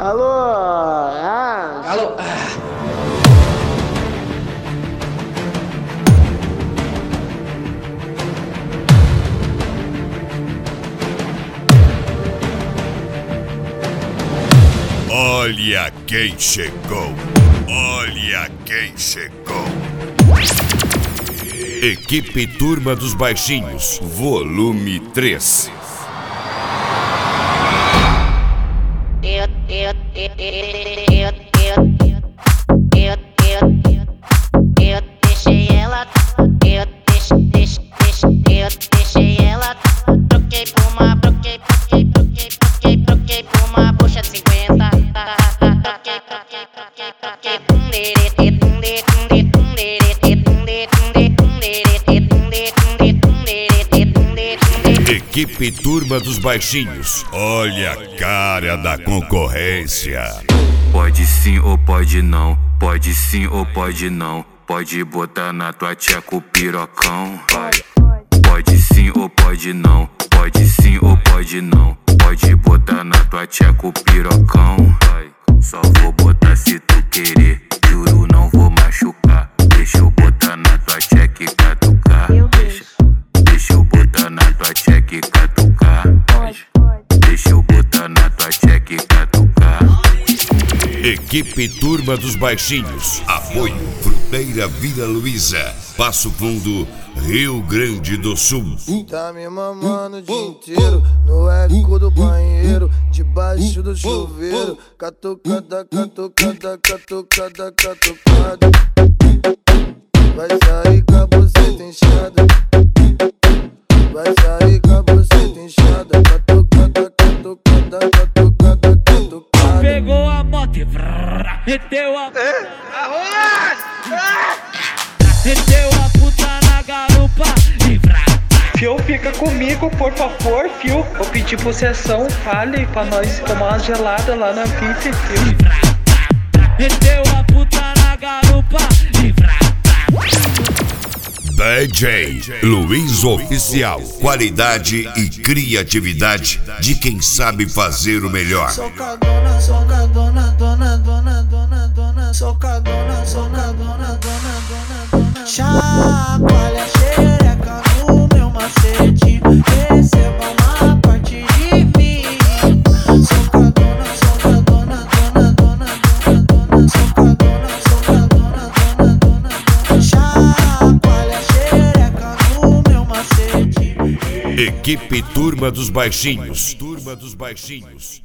Alô? Alô? Olha quem chegou! Olha quem chegou! Equipe Turma dos Baixinhos, volume 3. Deixei ela, deixei ela, troquei por uma bucha de 50. Equipe Turma dos Baixinhos, olha a cara da concorrência. Pode sim ou pode não, pode sim ou pode não. Pode botar na tua tcheca o pirocão. Pode sim ou pode não, pode sim ou pode não. Pode botar na tua tcheca o pirocão. Só vou botar se tu querer, juro não vou machucar. Deixa eu botar na tua tcheca e catucar. Deixa eu botar na tua tcheca e catucar. Deixa eu botar na tua tcheca e catucar. Equipe Turma dos Baixinhos, apoio Fruteira Vila Luísa, Passo Fundo, Rio Grande do Sul. Tá me mamando o dia inteiro no eco do banheiro, debaixo do chuveiro. Catucada, catucada, catucada, catucada. Vai sair com a buceta inchada. Vai sair com a buceta inchada. Catucada, catucada, catucada, catucada. Pegou a moto e meteu a meteu a puta na garupa e Fio, fica comigo, por favor, Fio. Vou pedir possessão, fale pra nós tomar uma gelada lá na pista, Fio. meteu a puta na garupa e DJ Luiz Oficial, qualidade e criatividade de quem sabe fazer o melhor. Socadona, socadona, dona, dona, dona, dona, socadona, socadona, dona, dona, dona. Chacoalha a xereca no meu macete, receba uma parte de mim. Socadona, socadona, dona, dona, dona, dona, socadona, socadona, dona, dona, dona. Chacoalha a xereca no meu macete. Equipe Turma dos Baixinhos, Turma dos Baixinhos.